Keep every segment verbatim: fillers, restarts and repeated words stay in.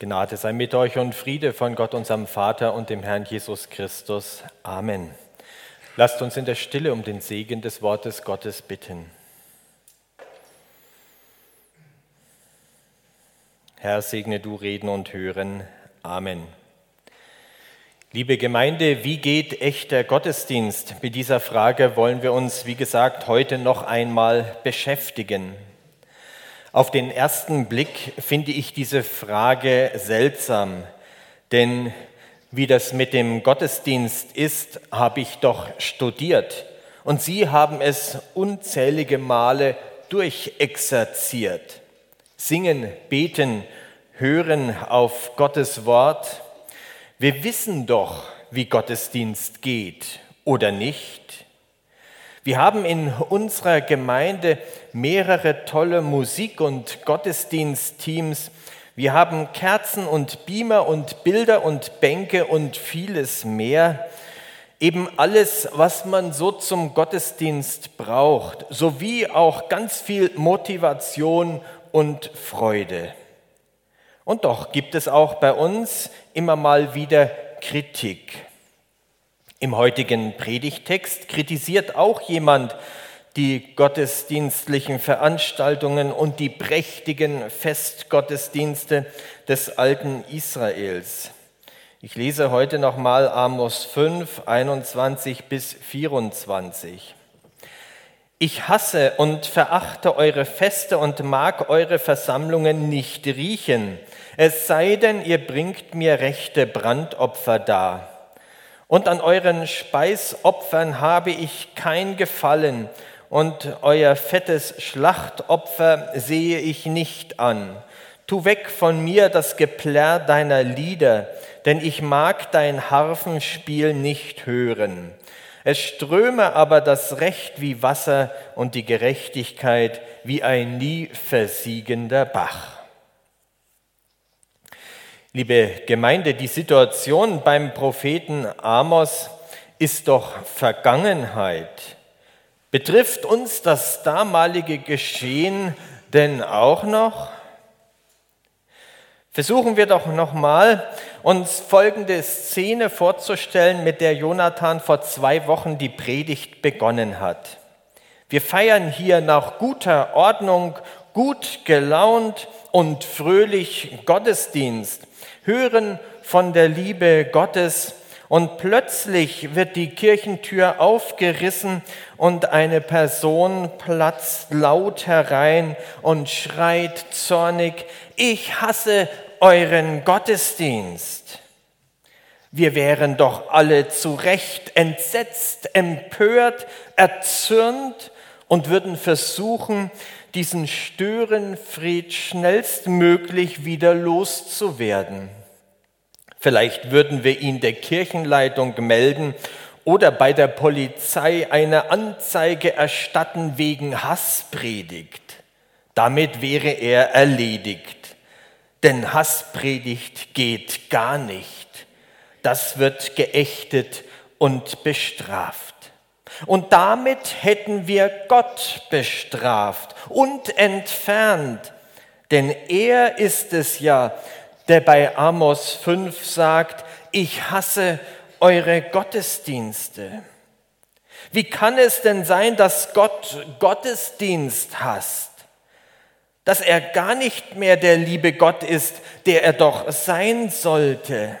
Gnade sei mit euch und Friede von Gott, unserem Vater und dem Herrn Jesus Christus. Amen. Lasst uns in der Stille um den Segen des Wortes Gottes bitten. Herr, segne du Reden und Hören. Amen. Liebe Gemeinde, wie geht echter Gottesdienst? Mit dieser Frage wollen wir uns, wie gesagt, heute noch einmal beschäftigen. Auf den ersten Blick finde ich diese Frage seltsam, denn wie das mit dem Gottesdienst ist, habe ich doch studiert und Sie haben es unzählige Male durchexerziert. Singen, beten, hören auf Gottes Wort. Wir wissen doch, wie Gottesdienst geht, oder nicht? Wir haben in unserer Gemeinde mehrere tolle Musik- und Gottesdienstteams. Wir haben Kerzen und Beamer und Bilder und Bänke und vieles mehr. Eben alles, was man so zum Gottesdienst braucht, sowie auch ganz viel Motivation und Freude. Und doch gibt es auch bei uns immer mal wieder Kritik. Im heutigen Predigttext kritisiert auch jemand die gottesdienstlichen Veranstaltungen und die prächtigen Festgottesdienste des alten Israels. Ich lese heute nochmal Amos fünf, einundzwanzig bis vierundzwanzig. Ich hasse und verachte eure Feste und mag eure Versammlungen nicht riechen, es sei denn, ihr bringt mir rechte Brandopfer dar. Und an euren Speisopfern habe ich kein Gefallen, und euer fettes Schlachtopfer sehe ich nicht an. Tu weg von mir das Geplärr deiner Lieder, denn ich mag dein Harfenspiel nicht hören. Es ströme aber das Recht wie Wasser und die Gerechtigkeit wie ein nie versiegender Bach. Liebe Gemeinde, die Situation beim Propheten Amos ist doch Vergangenheit. Betrifft uns das damalige Geschehen denn auch noch? Versuchen wir doch nochmal, uns folgende Szene vorzustellen, mit der Jonathan vor zwei Wochen die Predigt begonnen hat. Wir feiern hier nach guter Ordnung, gut gelaunt und fröhlich Gottesdienst, hören von der Liebe Gottes und plötzlich wird die Kirchentür aufgerissen und eine Person platzt laut herein und schreit zornig: Ich hasse euren Gottesdienst. Wir wären doch alle zu Recht entsetzt, empört, erzürnt und würden versuchen, diesen Störenfried schnellstmöglich wieder loszuwerden. Vielleicht würden wir ihn der Kirchenleitung melden oder bei der Polizei eine Anzeige erstatten wegen Hasspredigt. Damit wäre er erledigt. Denn Hasspredigt geht gar nicht. Das wird geächtet und bestraft. Und damit hätten wir Gott bestraft und entfernt. Denn er ist es ja, der bei Amos fünf sagt: Ich hasse eure Gottesdienste. Wie kann es denn sein, dass Gott Gottesdienst hasst? Dass er gar nicht mehr der liebe Gott ist, der er doch sein sollte?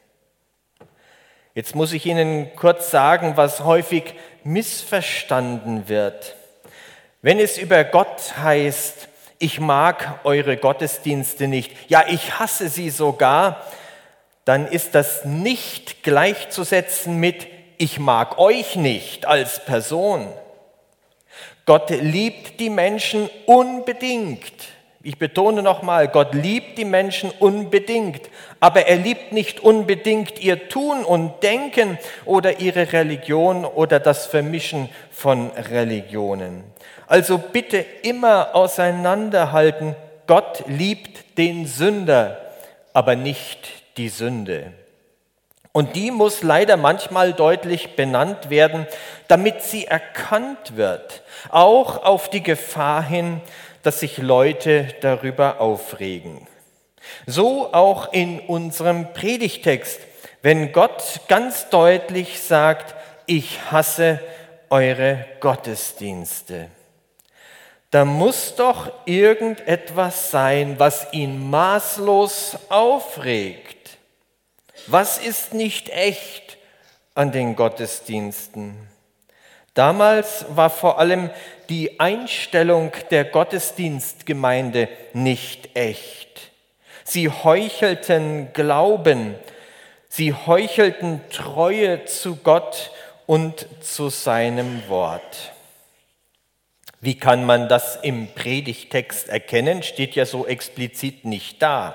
Jetzt muss ich Ihnen kurz sagen, was häufig missverstanden wird. Wenn es über Gott heißt, ich mag eure Gottesdienste nicht, ja, ich hasse sie sogar, dann ist das nicht gleichzusetzen mit ich mag euch nicht als Person. Gott liebt die Menschen unbedingt. Ich betone nochmal, Gott liebt die Menschen unbedingt, aber er liebt nicht unbedingt ihr Tun und Denken oder ihre Religion oder das Vermischen von Religionen. Also bitte immer auseinanderhalten, Gott liebt den Sünder, aber nicht die Sünde. Und die muss leider manchmal deutlich benannt werden, damit sie erkannt wird, auch auf die Gefahr hin, dass sich Leute darüber aufregen. So auch in unserem Predigtext, wenn Gott ganz deutlich sagt, ich hasse eure Gottesdienste. Da muss doch irgendetwas sein, was ihn maßlos aufregt. Was ist nicht echt an den Gottesdiensten? Damals war vor allem die Einstellung der Gottesdienstgemeinde nicht echt. Sie heuchelten Glauben, sie heuchelten Treue zu Gott und zu seinem Wort. Wie kann man das im Predigtext erkennen? Steht ja so explizit nicht da.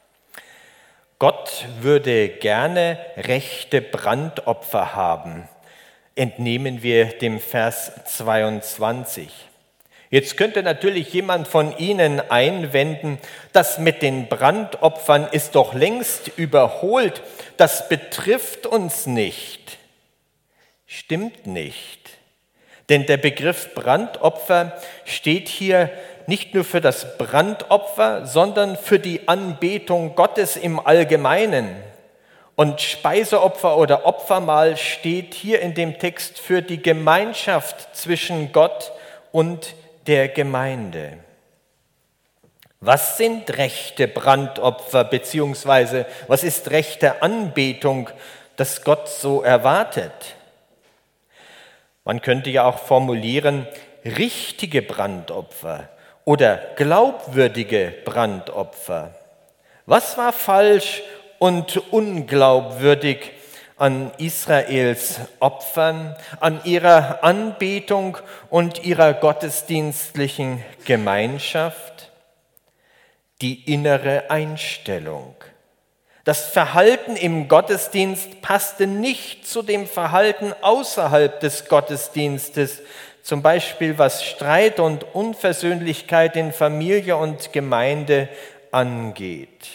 Gott würde gerne rechte Brandopfer haben, entnehmen wir dem Vers zweiundzwanzig. Jetzt könnte natürlich jemand von Ihnen einwenden, das mit den Brandopfern ist doch längst überholt, das betrifft uns nicht. Stimmt nicht. Denn der Begriff Brandopfer steht hier nicht nur für das Brandopfer, sondern für die Anbetung Gottes im Allgemeinen. Und Speiseopfer oder Opfermahl steht hier in dem Text für die Gemeinschaft zwischen Gott und der Gemeinde. Was sind rechte Brandopfer beziehungsweise was ist rechte Anbetung, das Gott so erwartet? Man könnte ja auch formulieren, richtige Brandopfer oder glaubwürdige Brandopfer. Was war falsch und unglaubwürdig an Israels Opfern, an ihrer Anbetung und ihrer gottesdienstlichen Gemeinschaft? Die innere Einstellung. Das Verhalten im Gottesdienst passte nicht zu dem Verhalten außerhalb des Gottesdienstes, zum Beispiel was Streit und Unversöhnlichkeit in Familie und Gemeinde angeht.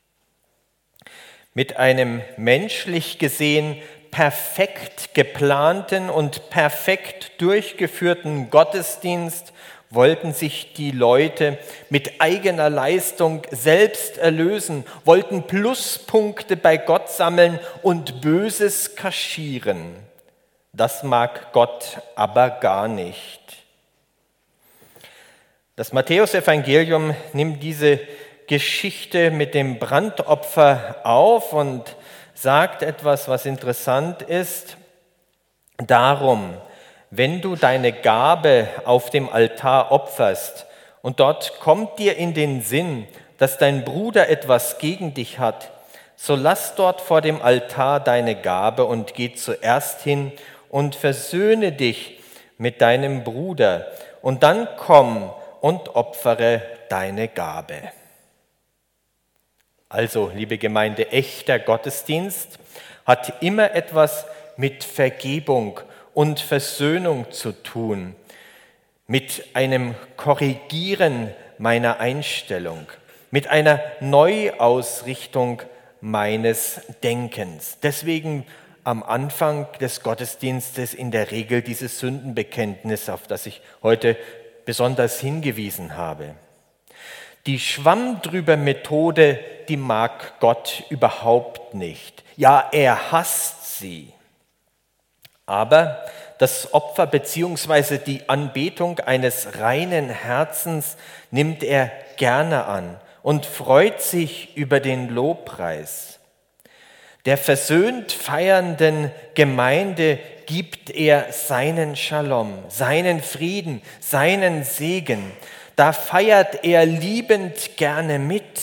Mit einem menschlich gesehen perfekt geplanten und perfekt durchgeführten Gottesdienst wollten sich die Leute mit eigener Leistung selbst erlösen, wollten Pluspunkte bei Gott sammeln und Böses kaschieren. Das mag Gott aber gar nicht. Das Matthäusevangelium nimmt diese Geschichte mit dem Brandopfer auf und sagt etwas, was interessant ist. Darum, wenn du deine Gabe auf dem Altar opferst und dort kommt dir in den Sinn, dass dein Bruder etwas gegen dich hat, so lass dort vor dem Altar deine Gabe und geh zuerst hin und versöhne dich mit deinem Bruder und dann komm und opfere deine Gabe. Also, liebe Gemeinde, echter Gottesdienst hat immer etwas mit Vergebung und Versöhnung zu tun, mit einem Korrigieren meiner Einstellung, mit einer Neuausrichtung meines Denkens. Deswegen am Anfang des Gottesdienstes in der Regel dieses Sündenbekenntnis, auf das ich heute besonders hingewiesen habe. Die Schwamm-drüber-Methode, die mag Gott überhaupt nicht. Ja, er hasst sie. Aber das Opfer bzw. die Anbetung eines reinen Herzens nimmt er gerne an und freut sich über den Lobpreis. Der versöhnt feiernden Gemeinde gibt er seinen Shalom, seinen Frieden, seinen Segen. Da feiert er liebend gerne mit.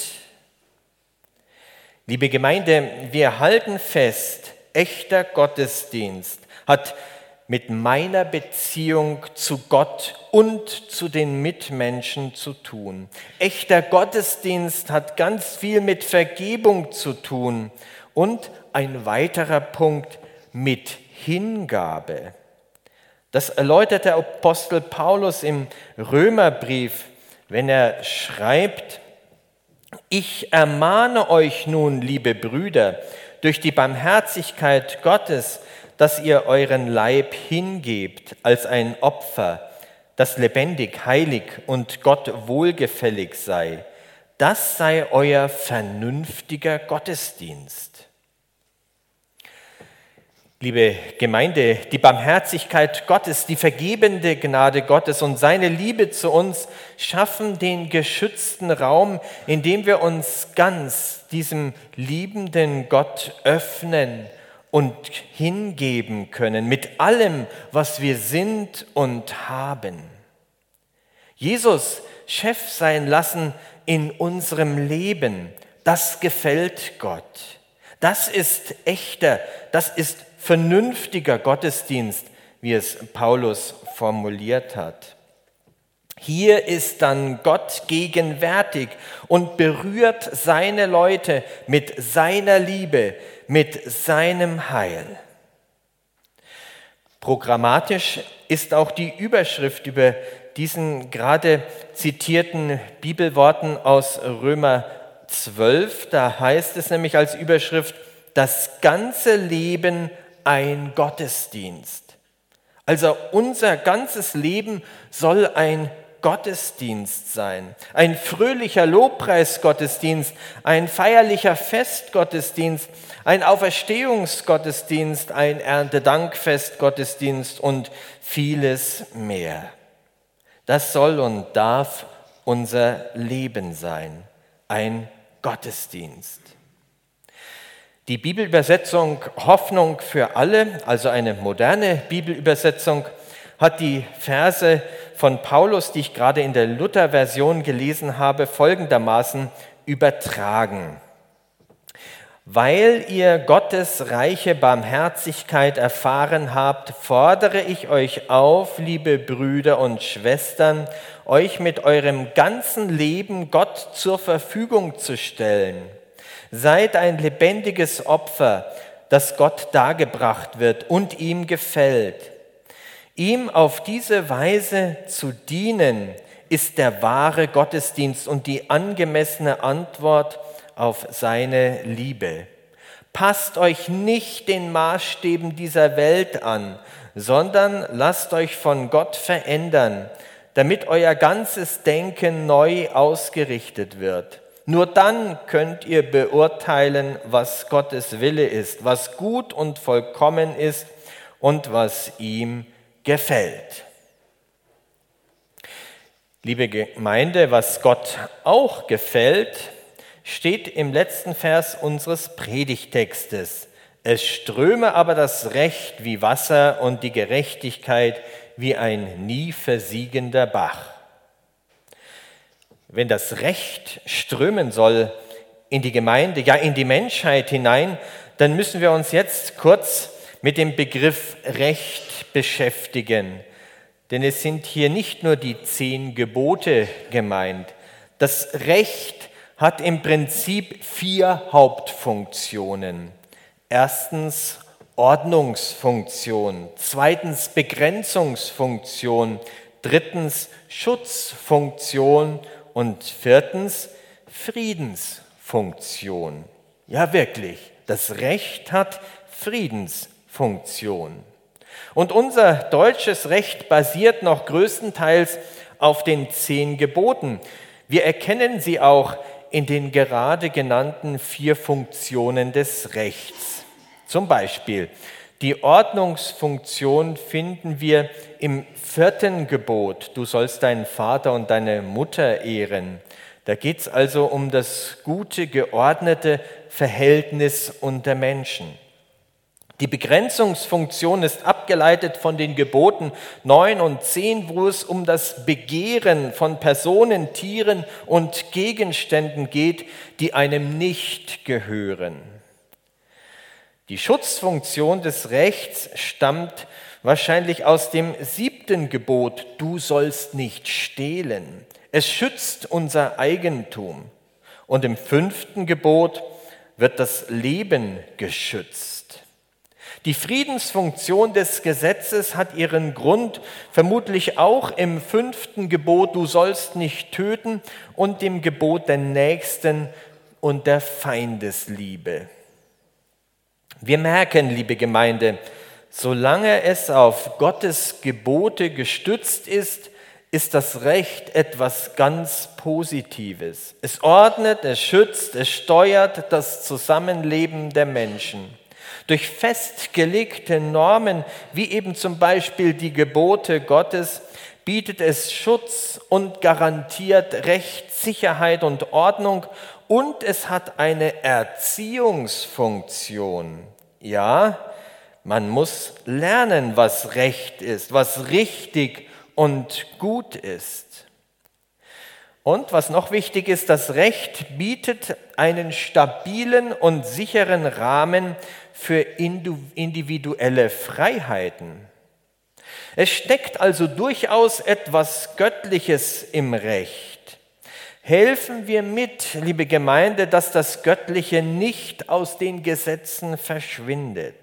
Liebe Gemeinde, wir halten fest, echter Gottesdienst hat mit meiner Beziehung zu Gott und zu den Mitmenschen zu tun. Echter Gottesdienst hat ganz viel mit Vergebung zu tun und ein weiterer Punkt mit Hingabe. Das erläutert der Apostel Paulus im Römerbrief, wenn er schreibt: Ich ermahne euch nun, liebe Brüder, durch die Barmherzigkeit Gottes, dass ihr euren Leib hingebt als ein Opfer, das lebendig, heilig und Gott wohlgefällig sei. Das sei euer vernünftiger Gottesdienst. Liebe Gemeinde, die Barmherzigkeit Gottes, die vergebende Gnade Gottes und seine Liebe zu uns schaffen den geschützten Raum, in dem wir uns ganz diesem liebenden Gott öffnen und hingeben können mit allem, was wir sind und haben. Jesus Chef sein lassen in unserem Leben, das gefällt Gott. Das ist echter, das ist vernünftiger Gottesdienst, wie es Paulus formuliert hat. Hier ist dann Gott gegenwärtig und berührt seine Leute mit seiner Liebe, mit seinem Heil. Programmatisch ist auch die Überschrift über diesen gerade zitierten Bibelworten aus Römer zwölf. Da heißt es nämlich als Überschrift, das ganze Leben ein Gottesdienst. Also unser ganzes Leben soll ein Gottesdienst sein. Ein fröhlicher Lobpreisgottesdienst, ein feierlicher Festgottesdienst, ein Auferstehungsgottesdienst, ein Erntedankfestgottesdienst und vieles mehr. Das soll und darf unser Leben sein, ein Gottesdienst. Die Bibelübersetzung Hoffnung für alle, also eine moderne Bibelübersetzung, hat die Verse von Paulus, die ich gerade in der Luther-Version gelesen habe, folgendermaßen übertragen. Weil ihr Gottes reiche Barmherzigkeit erfahren habt, fordere ich euch auf, liebe Brüder und Schwestern, euch mit eurem ganzen Leben Gott zur Verfügung zu stellen. Seid ein lebendiges Opfer, das Gott dargebracht wird und ihm gefällt. Ihm auf diese Weise zu dienen, ist der wahre Gottesdienst und die angemessene Antwort auf seine Liebe. Passt euch nicht den Maßstäben dieser Welt an, sondern lasst euch von Gott verändern, damit euer ganzes Denken neu ausgerichtet wird. Nur dann könnt ihr beurteilen, was Gottes Wille ist, was gut und vollkommen ist und was ihm gefällt. Liebe Gemeinde, was Gott auch gefällt, steht im letzten Vers unseres Predigtextes. Es ströme aber das Recht wie Wasser und die Gerechtigkeit wie ein nie versiegender Bach. Wenn das Recht strömen soll in die Gemeinde, ja in die Menschheit hinein, dann müssen wir uns jetzt kurz mit dem Begriff Recht beschäftigen. Denn es sind hier nicht nur die zehn Gebote gemeint. Das Recht hat im Prinzip vier Hauptfunktionen. Erstens Ordnungsfunktion, zweitens Begrenzungsfunktion, drittens Schutzfunktion und viertens Friedensfunktion. Ja, wirklich, das Recht hat Friedensfunktion. Und unser deutsches Recht basiert noch größtenteils auf den zehn Geboten. Wir erkennen sie auch in den gerade genannten vier Funktionen des Rechts. Zum Beispiel die Ordnungsfunktion finden wir im vierten Gebot. Du sollst deinen Vater und deine Mutter ehren. Da geht es also um das gute, geordnete Verhältnis unter Menschen. Die Begrenzungsfunktion ist abgeleitet von den Geboten neun und zehn, wo es um das Begehren von Personen, Tieren und Gegenständen geht, die einem nicht gehören. Die Schutzfunktion des Rechts stammt wahrscheinlich aus dem siebten Gebot, du sollst nicht stehlen. Es schützt unser Eigentum. Und im fünften Gebot wird das Leben geschützt. Die Friedensfunktion des Gesetzes hat ihren Grund vermutlich auch im fünften Gebot, du sollst nicht töten, und dem Gebot der Nächsten und der Feindesliebe. Wir merken, liebe Gemeinde, solange es auf Gottes Gebote gestützt ist, ist das Recht etwas ganz Positives. Es ordnet, es schützt, es steuert das Zusammenleben der Menschen. Durch festgelegte Normen, wie eben zum Beispiel die Gebote Gottes, bietet es Schutz und garantiert Recht, Sicherheit und Ordnung, und es hat eine Erziehungsfunktion. Ja, man muss lernen, was Recht ist, was richtig und gut ist. Und was noch wichtig ist, das Recht bietet einen stabilen und sicheren Rahmen für individuelle Freiheiten. Es steckt also durchaus etwas Göttliches im Recht. Helfen wir mit, liebe Gemeinde, dass das Göttliche nicht aus den Gesetzen verschwindet.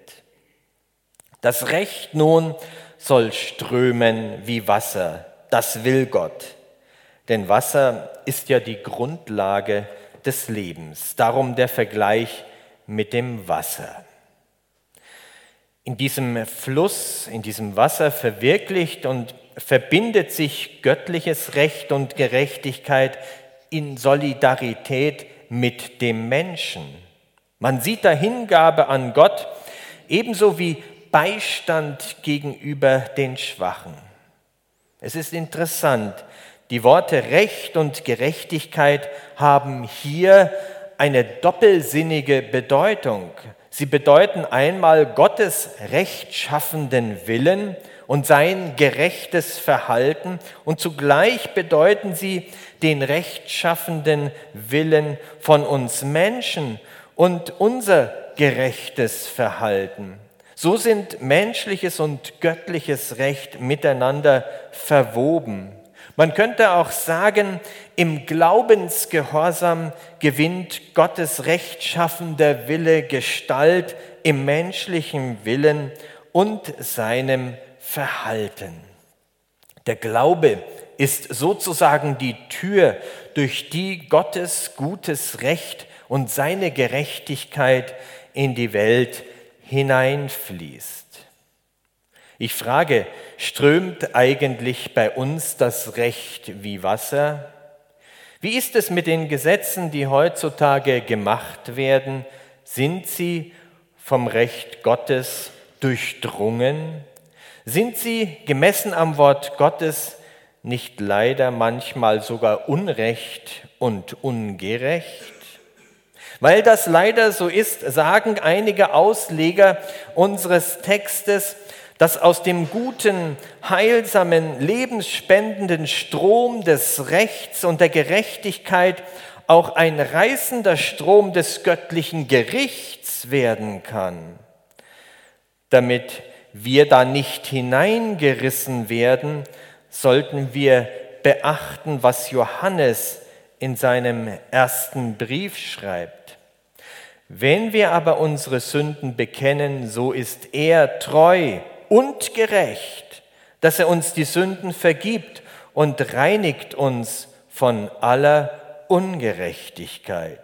Das Recht nun soll strömen wie Wasser, das will Gott. Denn Wasser ist ja die Grundlage des Lebens, darum der Vergleich mit dem Wasser. In diesem Fluss, in diesem Wasser verwirklicht und verbindet sich göttliches Recht und Gerechtigkeit in Solidarität mit dem Menschen. Man sieht da Hingabe an Gott, ebenso wie Beistand gegenüber den Schwachen. Es ist interessant, die Worte Recht und Gerechtigkeit haben hier eine doppelsinnige Bedeutung. Sie bedeuten einmal Gottes rechtschaffenden Willen und sein gerechtes Verhalten, und zugleich bedeuten sie den rechtschaffenden Willen von uns Menschen und unser gerechtes Verhalten. So sind menschliches und göttliches Recht miteinander verwoben. Man könnte auch sagen, im Glaubensgehorsam gewinnt Gottes rechtschaffender Wille Gestalt im menschlichen Willen und seinem Verhalten. Der Glaube ist sozusagen die Tür, durch die Gottes gutes Recht und seine Gerechtigkeit in die Welt hineinfließt. Ich frage, strömt eigentlich bei uns das Recht wie Wasser? Wie ist es mit den Gesetzen, die heutzutage gemacht werden? Sind sie vom Recht Gottes durchdrungen? Sind sie, gemessen am Wort Gottes, nicht leider manchmal sogar unrecht und ungerecht? Weil das leider so ist, sagen einige Ausleger unseres Textes, dass aus dem guten, heilsamen, lebensspendenden Strom des Rechts und der Gerechtigkeit auch ein reißender Strom des göttlichen Gerichts werden kann. Damit wir da nicht hineingerissen werden, sollten wir beachten, was Johannes in seinem ersten Brief schreibt. Wenn wir aber unsere Sünden bekennen, so ist er treu und gerecht, dass er uns die Sünden vergibt und reinigt uns von aller Ungerechtigkeit.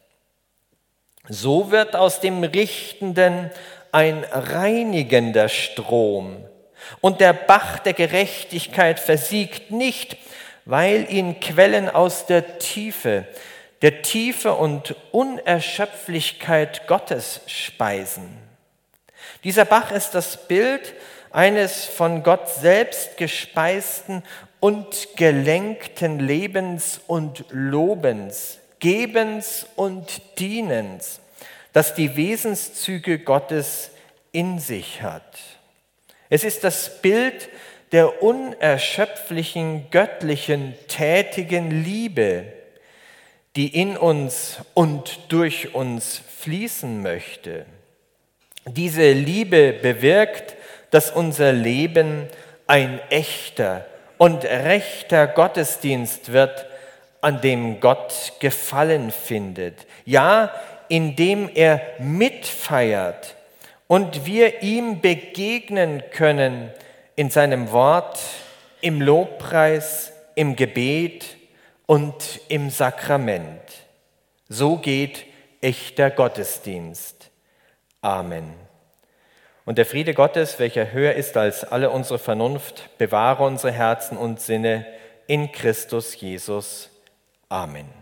So wird aus dem Richtenden ein reinigender Strom, und der Bach der Gerechtigkeit versiegt nicht, weil ihn Quellen aus der Tiefe, der Tiefe und Unerschöpflichkeit Gottes speisen. Dieser Bach ist das Bild eines von Gott selbst gespeisten und gelenkten Lebens und Lobens, Gebens und Dienens, das die Wesenszüge Gottes in sich hat. Es ist das Bild der unerschöpflichen, göttlichen, tätigen Liebe, die in uns und durch uns fließen möchte. Diese Liebe bewirkt, dass unser Leben ein echter und rechter Gottesdienst wird, an dem Gott Gefallen findet. Ja, in dem er mitfeiert und wir ihm begegnen können in seinem Wort, im Lobpreis, im Gebet und im Sakrament. So geht echter Gottesdienst. Amen. Und der Friede Gottes, welcher höher ist als alle unsere Vernunft, bewahre unsere Herzen und Sinne in Christus Jesus. Amen.